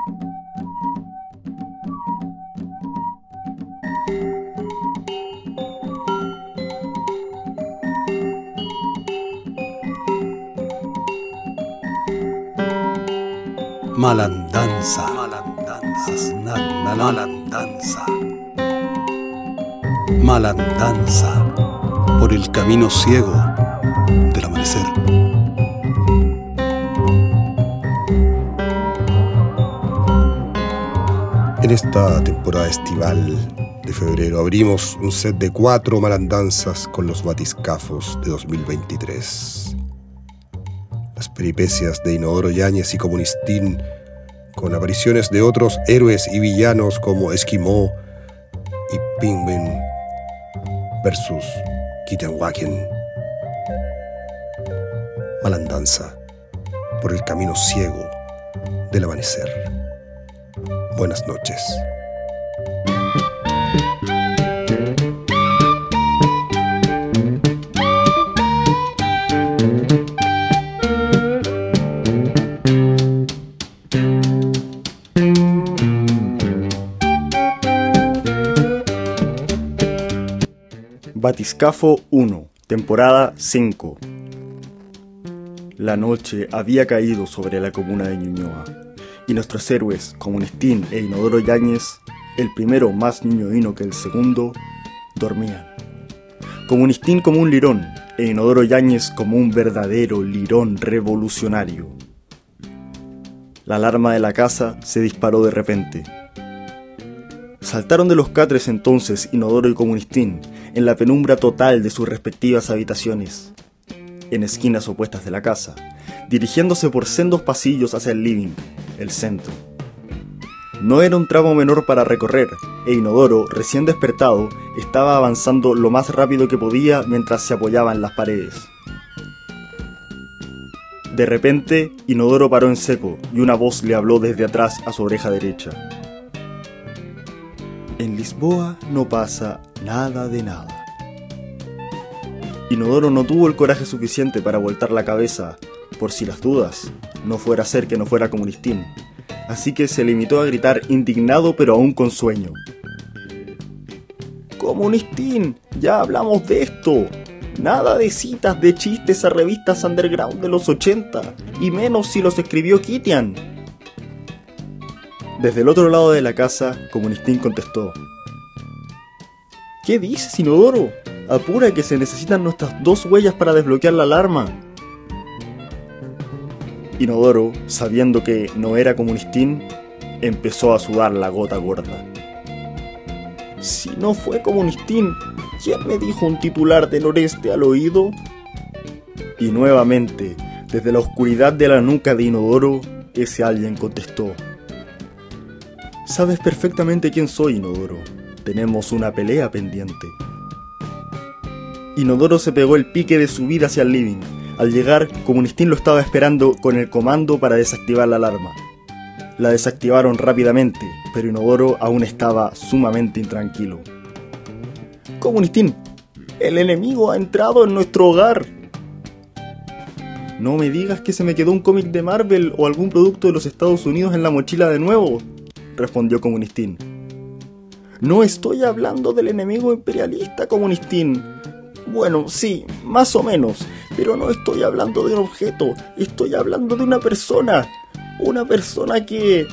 Malandanza, malandanza, malandanza por el camino ciego del amanecer. En esta temporada estival de febrero abrimos un set de 4 malandanzas con los batiscafos de 2023. Las peripecias de Inodoro Yáñez y Comunistín, con apariciones de otros héroes y villanos como Esquimó y Penguin versus Kittenwagen. Malandanza por el camino ciego del amanecer. Buenas noches. Batiscafo 1, temporada 5. La noche había caído sobre la comuna de Ñuñoa, y nuestros héroes, Comunistín e Inodoro Yáñez, el primero más ñuñoíno que el segundo, dormían. Comunistín como un lirón, e Inodoro Yáñez como un verdadero lirón revolucionario. La alarma de la casa se disparó de repente. Saltaron de los catres entonces Inodoro y Comunistín, en la penumbra total de sus respectivas habitaciones, en esquinas opuestas de la casa, dirigiéndose por sendos pasillos hacia el living, el centro. No era un tramo menor para recorrer, e Inodoro, recién despertado, estaba avanzando lo más rápido que podía mientras se apoyaba en las paredes. De repente, Inodoro paró en seco y una voz le habló desde atrás a su oreja derecha. En Lisboa no pasa nada de nada. Inodoro no tuvo el coraje suficiente para voltar la cabeza, por si las dudas, no fuera a ser que no fuera Comunistín, así que se limitó a gritar indignado pero aún con sueño. ¡Comunistín! ¡Ya hablamos de esto! Nada de citas de chistes a revistas underground de los 80, y menos si los escribió Kitian. Desde el otro lado de la casa, Comunistín contestó. ¿Qué dices, Inodoro? Apura que se necesitan nuestras 2 huellas para desbloquear la alarma. Inodoro, sabiendo que no era Comunistín, empezó a sudar la gota gorda. Si no fue Comunistín, ¿quién me dijo un titular de noreste al oído? Y nuevamente, desde la oscuridad de la nuca de Inodoro, ese alguien contestó. Sabes perfectamente quién soy, Inodoro. Tenemos una pelea pendiente. Inodoro se pegó el pique de su vida hacia el living. Al llegar, Comunistín lo estaba esperando con el comando para desactivar la alarma. La desactivaron rápidamente, pero Inodoro aún estaba sumamente intranquilo. Comunistín, el enemigo ha entrado en nuestro hogar. No me digas que se me quedó un cómic de Marvel o algún producto de los Estados Unidos en la mochila de nuevo, respondió Comunistín. No estoy hablando del enemigo imperialista, Comunistín. Bueno, sí, más o menos, pero no estoy hablando de un objeto, estoy hablando de una persona. Una persona que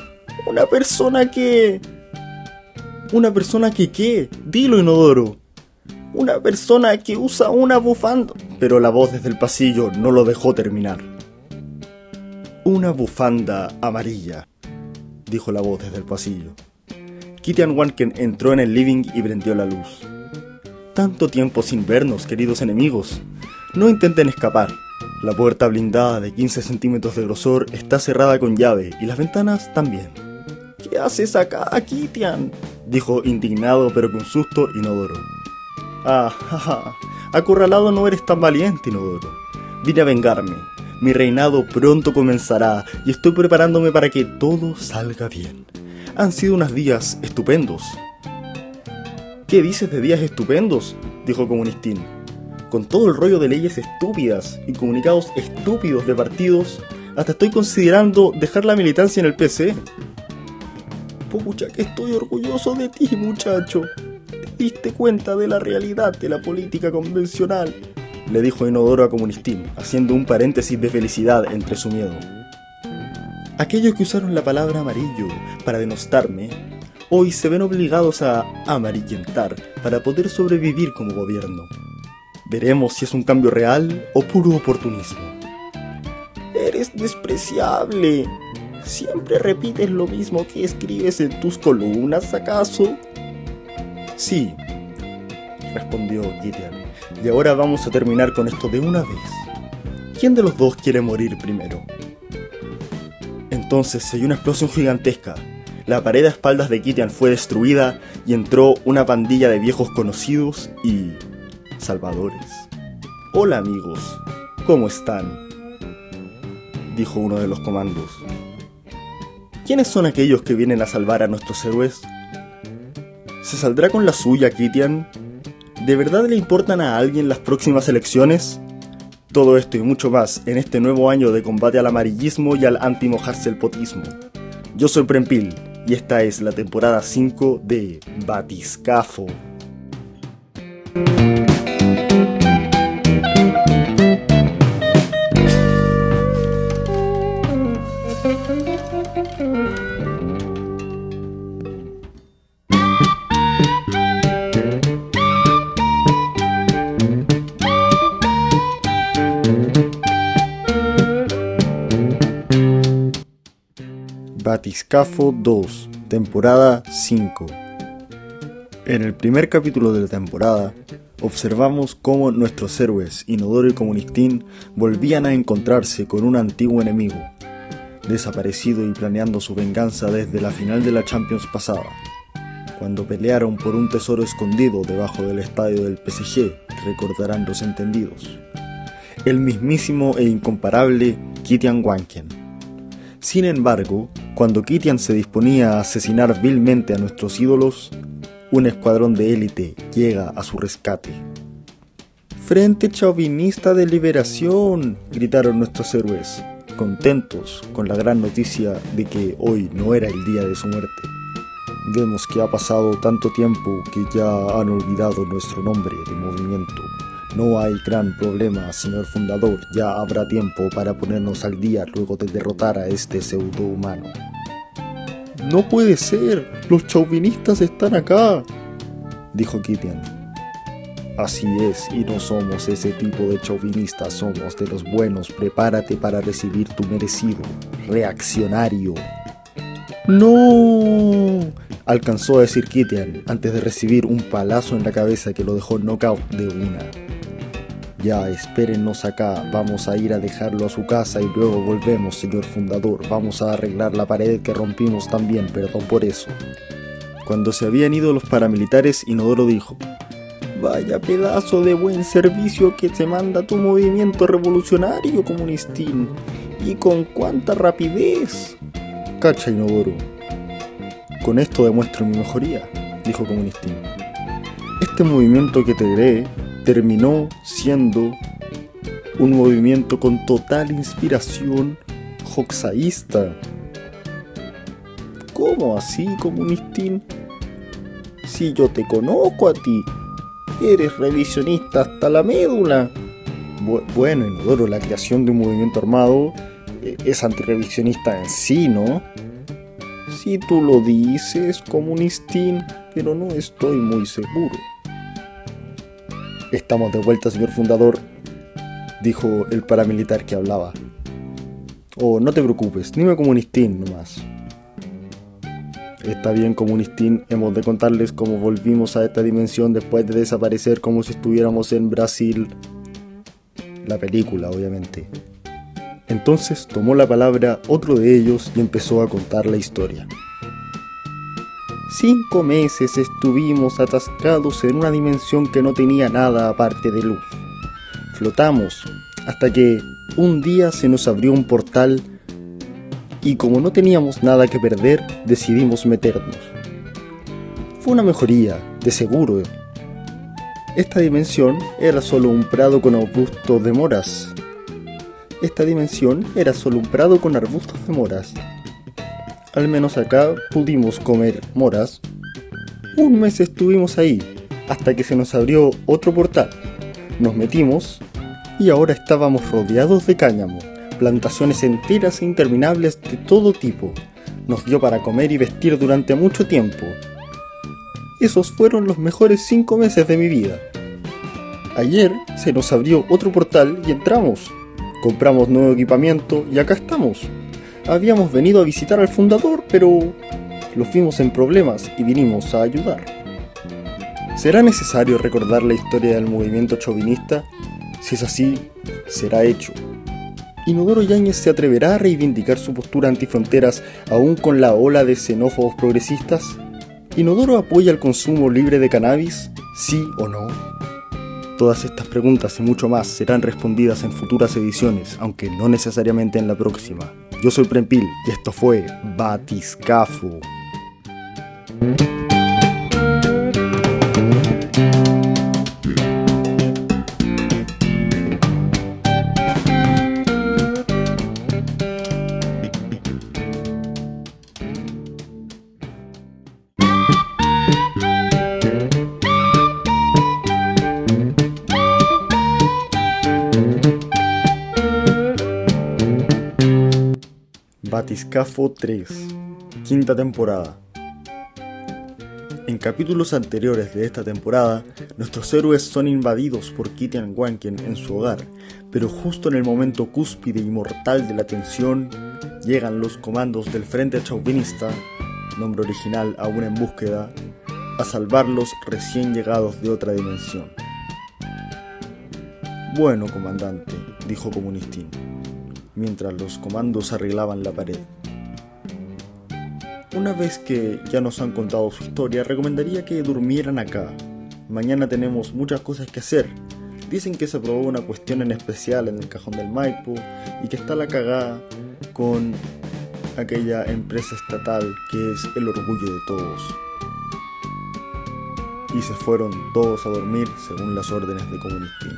¿qué? Dilo, Inodoro. Una persona que usa una bufanda. Pero la voz desde el pasillo no lo dejó terminar. Una bufanda amarilla, dijo la voz desde el pasillo. Kittenwagen entró en el living y prendió la luz. Tanto tiempo sin vernos, queridos enemigos. No intenten escapar. La puerta blindada de 15 centímetros de grosor está cerrada con llave y las ventanas también. ¿Qué haces acá, Kitian?, dijo indignado pero con susto Inodoro. Ah, jaja, acorralado no eres tan valiente, Inodoro. Vine a vengarme. Mi reinado pronto comenzará y estoy preparándome para que todo salga bien. Han sido unos días estupendos. ¿Qué dices de días estupendos?, dijo Comunistín. Con todo el rollo de leyes estúpidas y comunicados estúpidos de partidos, hasta estoy considerando dejar la militancia en el PC. Pucha, que estoy orgulloso de ti, muchacho. Te diste cuenta de la realidad de la política convencional, le dijo Inodoro a Comunistín, haciendo un paréntesis de felicidad entre su miedo. Aquellos que usaron la palabra amarillo para denostarme, hoy se ven obligados a amarillentar para poder sobrevivir como gobierno. Veremos si es un cambio real o puro oportunismo. Eres despreciable. ¿Siempre repites lo mismo que escribes en tus columnas, acaso? Sí, respondió Gideon. Y ahora vamos a terminar con esto de una vez. ¿Quién de los dos quiere morir primero? Entonces se oyó una explosión gigantesca. La pared a espaldas de Gideon fue destruida y entró una pandilla de viejos conocidos y salvadores. Hola amigos, ¿cómo están?, dijo uno de los comandos. ¿Quiénes son aquellos que vienen a salvar a nuestros héroes? ¿Se saldrá con la suya, Gideon? ¿De verdad le importan a alguien las próximas elecciones? Todo esto y mucho más en este nuevo año de combate al amarillismo y al antimojarse el potismo. Yo soy Prempil y esta es la temporada 5 de Batiscafo. Batiscafo 2, temporada 5. En el primer capítulo de la temporada, observamos cómo nuestros héroes, Inodoro y Comunistín, volvían a encontrarse con un antiguo enemigo, desaparecido y planeando su venganza desde la final de la Champions pasada, cuando pelearon por un tesoro escondido debajo del estadio del PSG, recordarán los entendidos. El mismísimo e incomparable Gideon Wanken. Sin embargo, cuando Gideon se disponía a asesinar vilmente a nuestros ídolos, un escuadrón de élite llega a su rescate. ¡Frente Chauvinista de Liberación!, gritaron nuestros héroes, contentos con la gran noticia de que hoy no era el día de su muerte. Vemos que ha pasado tanto tiempo que ya han olvidado nuestro nombre de movimiento. No hay gran problema, señor fundador, ya habrá tiempo para ponernos al día luego de derrotar a este pseudo-humano. ¡No puede ser! ¡Los chauvinistas están acá!, dijo Gideon. Así es, y no somos ese tipo de chauvinistas, somos de los buenos. Prepárate para recibir tu merecido, reaccionario. ¡No!, alcanzó a decir Gideon antes de recibir un palazo en la cabeza que lo dejó knockout de una. Ya, espérennos acá, vamos a ir a dejarlo a su casa y luego volvemos, señor fundador. Vamos a arreglar la pared que rompimos también, perdón por eso. Cuando se habían ido los paramilitares, Inodoro dijo: Vaya pedazo de buen servicio que se manda tu movimiento revolucionario, Comunistín. ¿Y con cuánta rapidez? Cacha, Inodoro. Con esto demuestro mi mejoría, dijo Comunistín. Este movimiento que te creé terminó siendo un movimiento con total inspiración hoxaísta. ¿Cómo así, Comunistín? Si yo te conozco a ti, eres revisionista hasta la médula. Bueno, Inodoro, la creación de un movimiento armado es antirrevisionista en sí, ¿no? Si tú lo dices, Comunistín, pero no estoy muy seguro. Estamos de vuelta, señor fundador, dijo el paramilitar que hablaba. Oh, no te preocupes, dime Comunistín nomás. Está bien, Comunistín, hemos de contarles cómo volvimos a esta dimensión después de desaparecer como si estuviéramos en Brasil. La película, obviamente. Entonces tomó la palabra otro de ellos y empezó a contar la historia. 5 meses estuvimos atascados en una dimensión que no tenía nada aparte de luz. Flotamos hasta que un día se nos abrió un portal y como no teníamos nada que perder, decidimos meternos. Fue una mejoría, de seguro. Esta dimensión era solo un prado con arbustos de moras. Al menos acá pudimos comer moras. Un mes estuvimos ahí, hasta que se nos abrió otro portal. Nos metimos y ahora estábamos rodeados de cáñamo, plantaciones enteras e interminables de todo tipo. Nos dio para comer y vestir durante mucho tiempo. Esos fueron los mejores 5 meses de mi vida. Ayer se nos abrió otro portal y entramos. Compramos nuevo equipamiento y acá estamos. Habíamos venido a visitar al fundador, pero los vimos en problemas y vinimos a ayudar. ¿Será necesario recordar la historia del movimiento chauvinista? Si es así, será hecho. ¿Inodoro Yáñez se atreverá a reivindicar su postura antifronteras aún con la ola de xenófobos progresistas? ¿Inodoro apoya el consumo libre de cannabis? ¿Sí o no? Todas estas preguntas y mucho más serán respondidas en futuras ediciones, aunque no necesariamente en la próxima. Yo soy Prempil y esto fue Batiscafo. Batiscafo 3, quinta temporada. En capítulos anteriores de esta temporada, nuestros héroes son invadidos por Kitian Wanken en su hogar, pero justo en el momento cúspide y mortal de la tensión, llegan los comandos del Frente Chauvinista, nombre original aún en búsqueda, a salvarlos recién llegados de otra dimensión. Bueno, comandante, dijo Comunistín, mientras los comandos arreglaban la pared. Una vez que ya nos han contado su historia, recomendaría que durmieran acá. Mañana tenemos muchas cosas que hacer. Dicen que se aprobó una cuestión en especial en el Cajón del Maipo y que está la cagada con aquella empresa estatal que es el orgullo de todos. Y se fueron todos a dormir según las órdenes de Comunistín.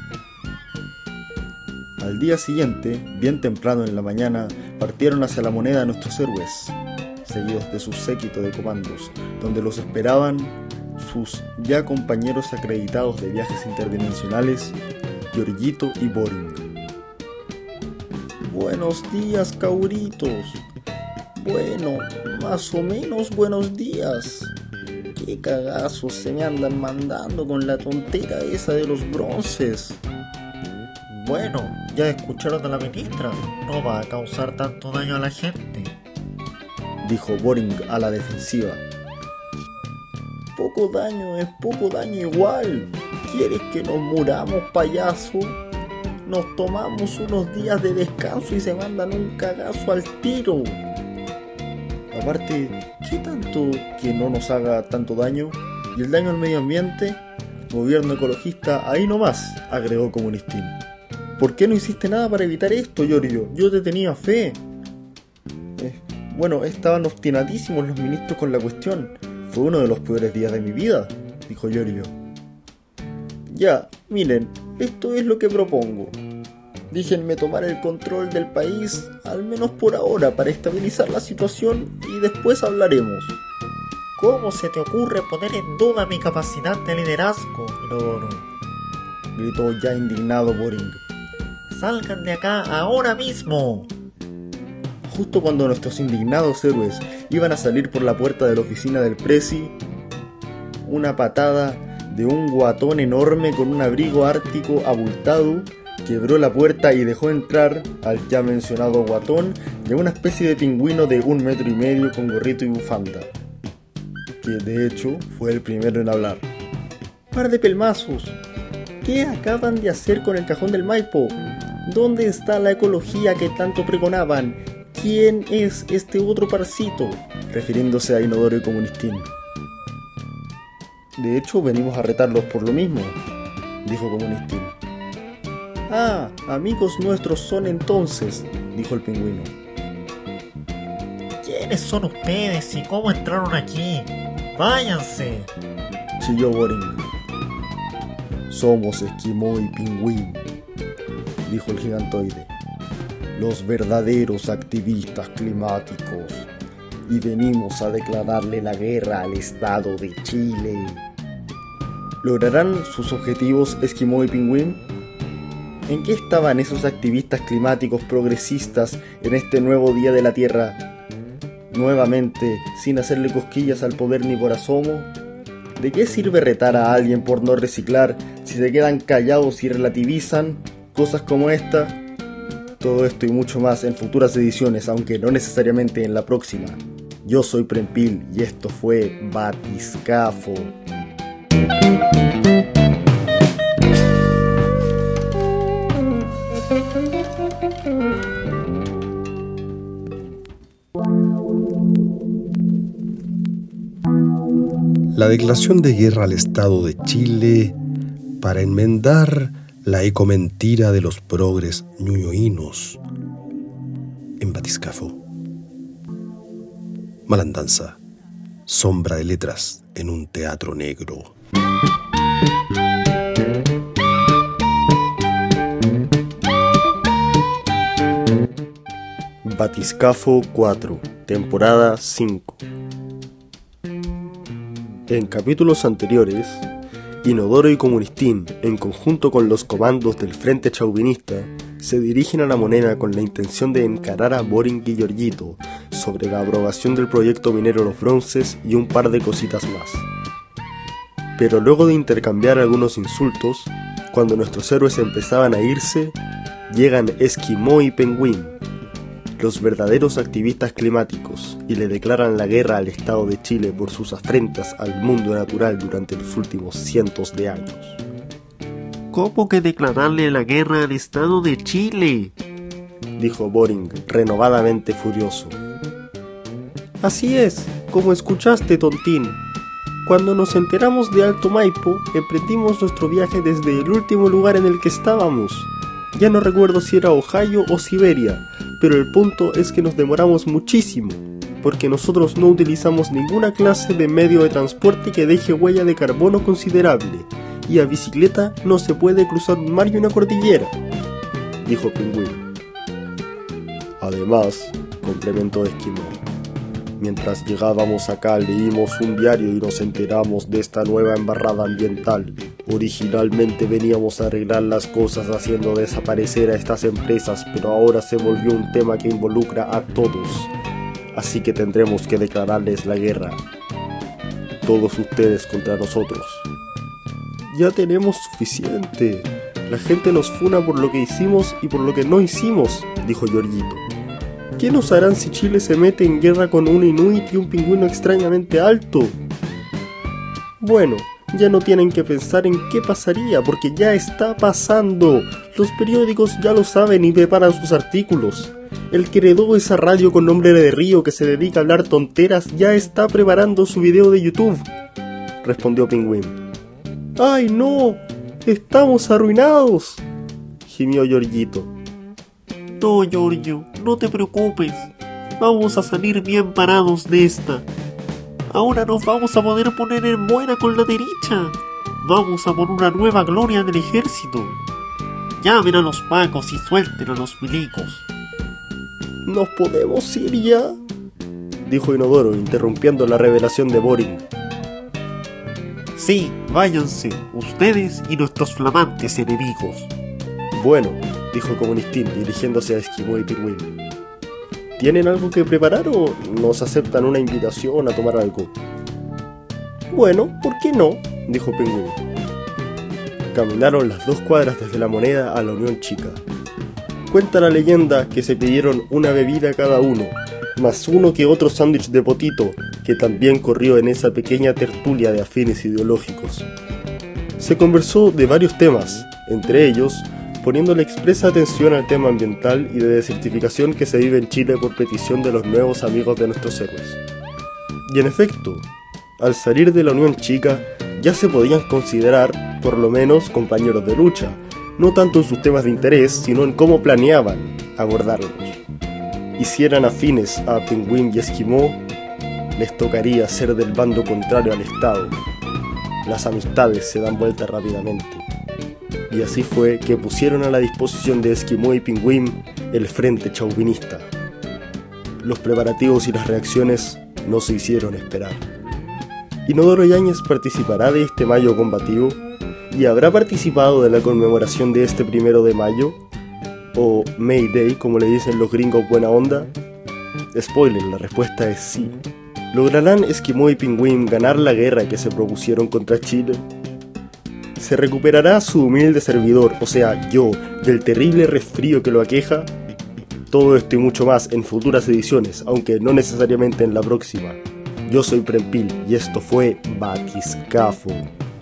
Al día siguiente, bien temprano en la mañana, partieron hacia la moneda nuestros héroes, seguidos de su séquito de comandos, donde los esperaban sus ya compañeros acreditados de viajes interdimensionales, Giorgito y Boring. Buenos días, cauritos. Bueno, más o menos buenos días. Qué cagazos se me andan mandando con la tontera esa de los bronces. Bueno, ya escucharon a la ministra, no va a causar tanto daño a la gente, dijo Boring a la defensiva. Poco daño es poco daño igual. ¿Quieres que nos muramos, payaso? Nos tomamos unos días de descanso y se mandan un cagazo al tiro. Aparte, ¿qué tanto que no nos haga tanto daño? ¿Y el daño al medio ambiente? Gobierno ecologista, ahí nomás, agregó Comunistín. ¿Por qué no hiciste nada para evitar esto, Giorgio? Yo te tenía fe. Bueno, estaban obstinadísimos los ministros con la cuestión. Fue uno de los peores días de mi vida, dijo Giorgio. Ya, miren, esto es lo que propongo. Déjenme tomar el control del país, al menos por ahora, para estabilizar la situación y después hablaremos. ¿Cómo se te ocurre poner en duda mi capacidad de liderazgo, Inodoro?, gritó ya indignado Boring. ¡Salgan de acá ahora mismo! Justo cuando nuestros indignados héroes iban a salir por la puerta de la oficina del Presi, una patada de un guatón enorme con un abrigo ártico abultado quebró la puerta y dejó entrar al ya mencionado guatón y a una especie de pingüino de 1,5 metros con gorrito y bufanda, que de hecho fue el primero en hablar. ¡Par de pelmazos! ¿Qué acaban de hacer con el Cajón del Maipo? ¿Dónde está la ecología que tanto pregonaban? ¿Quién es este otro parcito? Refiriéndose a Inodoro y Comunistín. De hecho, venimos a retarlos por lo mismo, dijo Comunistín. Ah, amigos nuestros son entonces, dijo el pingüino. ¿Quiénes son ustedes y cómo entraron aquí? ¡Váyanse!, chilló Boring. Somos Esquimó y Pingüín, dijo el gigantoide. Los verdaderos activistas climáticos. y venimos a declararle la guerra al Estado de Chile. ¿Lograrán sus objetivos Esquimó y Pingüín? ¿En qué estaban esos activistas climáticos progresistas en este nuevo día de la Tierra? Nuevamente, sin hacerle cosquillas al poder ni por asomo. ¿De qué sirve retar a alguien por no reciclar si se quedan callados y relativizan cosas como esta? Todo esto y mucho más en futuras ediciones, aunque no necesariamente en la próxima. Yo soy Prempil y esto fue Batiscafo. La declaración de guerra al Estado de Chile para enmendar la ecomentira de los progres ñuñoínos en Batiscafo. Malandanza, sombra de letras en un teatro negro. Batiscafo 4, temporada 5. En capítulos anteriores, Inodoro y Comunistín, en conjunto con los comandos del Frente Chauvinista, se dirigen a La Moneda con la intención de encarar a Boring y Giorgito sobre la aprobación del proyecto minero Los Bronces y un par de cositas más. Pero luego de intercambiar algunos insultos, cuando nuestros héroes empezaban a irse, llegan Esquimó y Pingüín, los verdaderos activistas climáticos, y le declaran la guerra al Estado de Chile por sus afrentas al mundo natural durante los últimos cientos de años. ¿Cómo que declararle la guerra al Estado de Chile?, dijo Boring, renovadamente furioso. Así es, como escuchaste, tontín. Cuando nos enteramos de Alto Maipo, emprendimos nuestro viaje desde el último lugar en el que estábamos. Ya no recuerdo si era Ohio o Siberia, pero el punto es que nos demoramos muchísimo, porque nosotros no utilizamos ninguna clase de medio de transporte que deje huella de carbono considerable, y a bicicleta no se puede cruzar un mar y una cordillera, dijo Pingüín. Además, complementó Esquimó, mientras llegábamos acá leímos un diario y nos enteramos de esta nueva embarrada ambiental. Originalmente veníamos a arreglar las cosas haciendo desaparecer a estas empresas, pero ahora se volvió un tema que involucra a todos. Así que tendremos que declararles la guerra. Todos ustedes contra nosotros. Ya tenemos suficiente. La gente nos funa por lo que hicimos y por lo que no hicimos, dijo Giorgito. ¿Qué nos harán si Chile se mete en guerra con un inuit y un pingüino extrañamente alto? Bueno, ya no tienen que pensar en qué pasaría, porque ya está pasando. Los periódicos ya lo saben y preparan sus artículos. El que heredó esa radio con nombre de Río que se dedica a hablar tonteras ya está preparando su video de YouTube, respondió Pingüín. ¡Ay no! ¡Estamos arruinados!, gimió Giorgito. No, Giorgio, no te preocupes. Vamos a salir bien parados de esta. Ahora nos vamos a poder poner en buena con la derecha. Vamos a por una nueva gloria del ejército. Llamen a los pacos y suelten a los milicos. ¿Nos podemos ir ya?, dijo Inodoro, interrumpiendo la revelación de Boring. Sí, váyanse, ustedes y nuestros flamantes enemigos. Bueno, dijo Comunistín, dirigiéndose a Esquimó y Pingüín. ¿Tienen algo que preparar o nos aceptan una invitación a tomar algo? Bueno, ¿por qué no?, dijo Pingüín. Caminaron las 2 cuadras desde La Moneda a la Unión Chica. Cuenta la leyenda que se pidieron una bebida cada uno, más uno que otro sándwich de potito, que también corrió en esa pequeña tertulia de afines ideológicos. Se conversó de varios temas, entre ellos poniéndole expresa atención al tema ambiental y de desertificación que se vive en Chile por petición de los nuevos amigos de nuestros héroes. Y en efecto, al salir de la Unión Chica, ya se podían considerar, por lo menos, compañeros de lucha, no tanto en sus temas de interés, sino en cómo planeaban abordarlos. Y si eran afines a Pingüín y Esquimó, les tocaría ser del bando contrario al Estado. Las amistades se dan vuelta rápidamente. Y así fue que pusieron a la disposición de Esquimó y Pingüín el Frente Chauvinista. Los preparativos y las reacciones no se hicieron esperar. Inodoro Yáñez participará de este mayo combativo y habrá participado de la conmemoración de este 1 de mayo, o May Day como le dicen los gringos buena onda. Spoiler, la respuesta es sí. ¿Lograrán Esquimó y Pingüín ganar la guerra que se propusieron contra Chile? ¿Se recuperará su humilde servidor, o sea, yo, del terrible resfrío que lo aqueja? Todo esto y mucho más en futuras ediciones, aunque no necesariamente en la próxima. Yo soy Prempil y esto fue Batiscafo.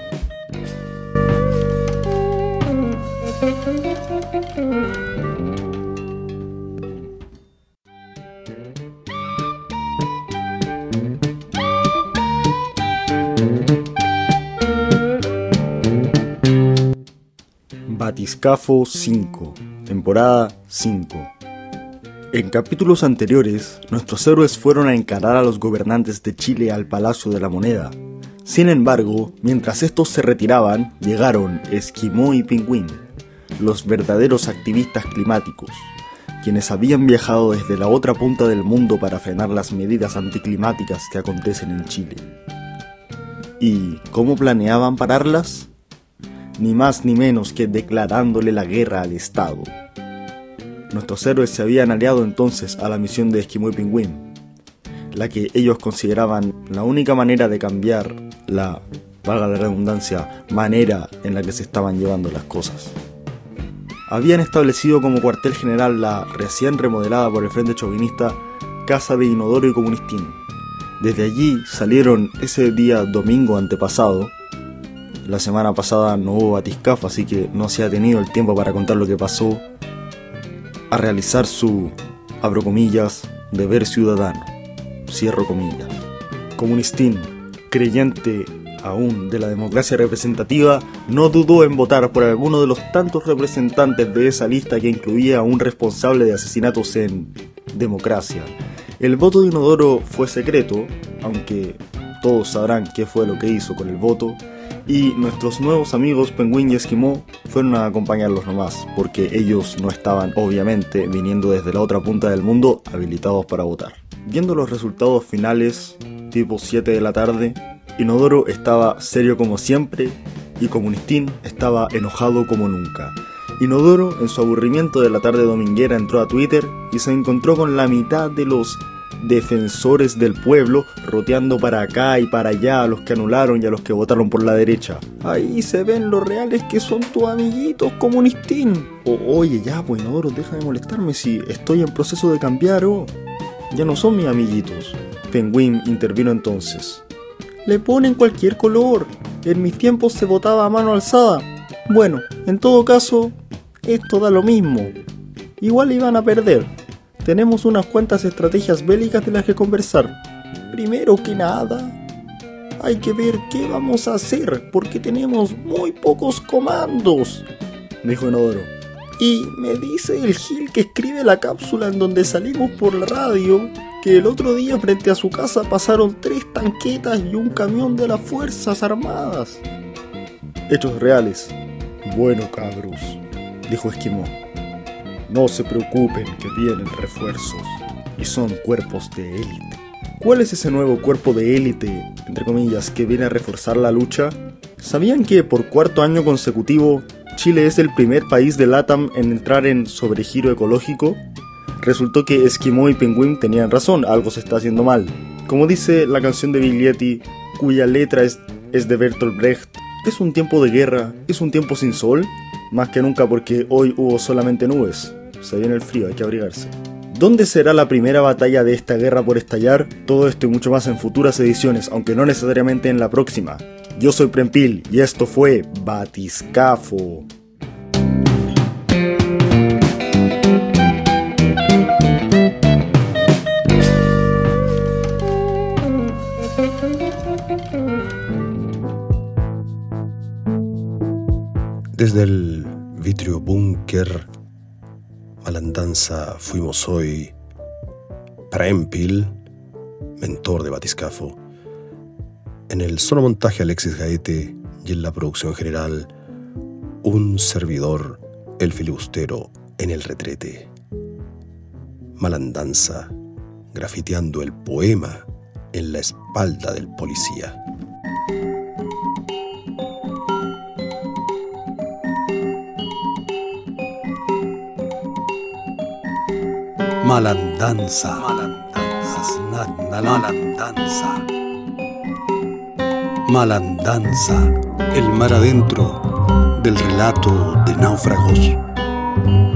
Batiscafo 5, temporada 5. En capítulos anteriores, nuestros héroes fueron a encarar a los gobernantes de Chile al Palacio de la Moneda. Sin embargo, mientras estos se retiraban, llegaron Esquimó y Pingüín, los verdaderos activistas climáticos, quienes habían viajado desde la otra punta del mundo para frenar las medidas anticlimáticas que acontecen en Chile. ¿Y cómo planeaban pararlas? Ni más ni menos que declarándole la guerra al Estado. Nuestros héroes se habían aliado entonces a la misión de Esquimó y Pingüín, la que ellos consideraban la única manera de cambiar la, valga la redundancia, manera en la que se estaban llevando las cosas. Habían establecido como cuartel general la recién remodelada por el Frente Chauvinista Casa de Inodoro y Comunistín. Desde allí salieron ese día domingo antepasado. La semana pasada no hubo batiscafo, así que no se ha tenido el tiempo para contar lo que pasó, a realizar su, abro comillas, deber ciudadano, cierro comillas. Comunistín, creyente aún de la democracia representativa, no dudó en votar por alguno de los tantos representantes de esa lista que incluía a un responsable de asesinatos en democracia. El voto de Inodoro fue secreto, aunque todos sabrán qué fue lo que hizo con el voto, y nuestros nuevos amigos Pingüín y Esquimó fueron a acompañarlos nomás, porque ellos no estaban, obviamente, viniendo desde la otra punta del mundo, habilitados para votar. Viendo los resultados finales, tipo 7 de la tarde, Inodoro estaba serio como siempre, y Comunistín estaba enojado como nunca. Inodoro, en su aburrimiento de la tarde dominguera, entró a Twitter y se encontró con la mitad de los defensores del pueblo roteando para acá y para allá a los que anularon y a los que votaron por la derecha. Ahí se ven los reales que son tus amiguitos, Comunistín. Oye, ya, pues Inodoro, deja de molestarme si estoy en proceso de cambiar, ya no son mis amiguitos. Pingüín intervino entonces. Le ponen cualquier color. En mis tiempos se votaba a mano alzada. Bueno, en todo caso, esto da lo mismo. Igual iban a perder. Tenemos unas cuantas estrategias bélicas de las que conversar. Primero que nada, hay que ver qué vamos a hacer, porque tenemos muy pocos comandos, dijo Inodoro. Y me dice el Gil que escribe la cápsula en donde salimos por la radio, que el otro día frente a su casa pasaron 3 tanquetas y un camión de las Fuerzas Armadas. Hechos reales. Bueno, cabros, dijo Esquimó. No se preocupen que vienen refuerzos, y son cuerpos de élite. ¿Cuál es ese nuevo cuerpo de élite, entre comillas, que viene a reforzar la lucha? ¿Sabían que por 4º año consecutivo Chile es el primer país de LATAM en entrar en sobregiro ecológico? Resultó que Esquimó y Pingüín tenían razón, algo se está haciendo mal. Como dice la canción de Biglietti, cuya letra es de Bertolt Brecht, ¿es un tiempo de guerra? ¿Es un tiempo sin sol? Más que nunca, porque hoy hubo solamente nubes. Se viene el frío, hay que abrigarse. ¿Dónde será la primera batalla de esta guerra por estallar? Todo esto y mucho más en futuras ediciones, aunque no necesariamente en la próxima. Yo soy Prempil y esto fue Batiscafo. Desde el vitrio búnker, malandanza fuimos hoy, Prempil, mentor de Batiscafo, en el sonomontaje Alexis Gaete y en la producción general un servidor, el filibustero, en el retrete. Malandanza, grafiteando el poema en la espalda del policía. Malandanza, malandanza, malandanza, el mar adentro del relato de náufragos.